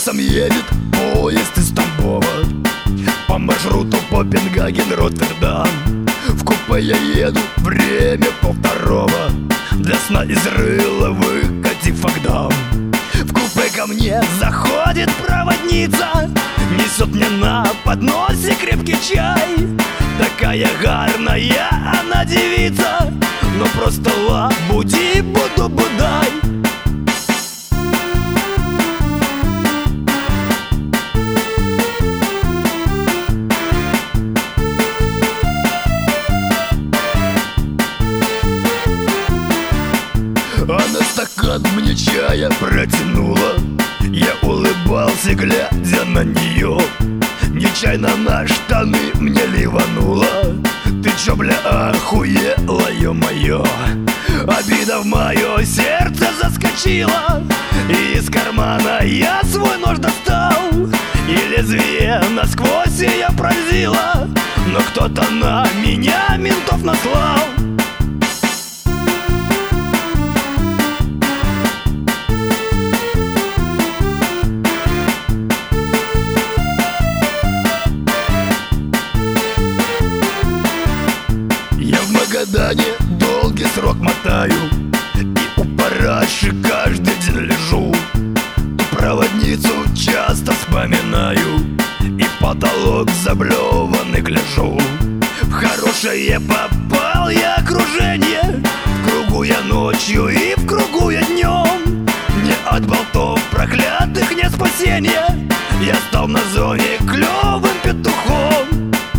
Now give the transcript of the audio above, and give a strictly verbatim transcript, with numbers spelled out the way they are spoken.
носом едет поезд из Тамбова по маршруту Копенгаген-Роттердам. В купе я еду, время полвторого, для сна из рыла выкатив Агдам. В купе ко мне заходит проводница, несет мне на подносе крепкий чай. Такая гарная она девица, но просто лабуди буду будай. Она стакан мне чая протянула, я улыбался, глядя на нее. Нечаянно на штаны мне ливанула. Ты чё, бля, охуела, ё-моё? Обида в моё сердце заскочила, и из кармана я свой нож достал, и лезвие насквозь я пронзила, но кто-то на меня ментов наслал. В Магадане долгий срок мотаю, и у параши каждый день лежу. Ту проводницу часто вспоминаю, и в потолок заблеванный гляжу. В хорошее попал я окружение, в кругу я ночью и в кругу я днем. Не от болтов проклятых нет спасения, я стал на зоне клёвым петухом.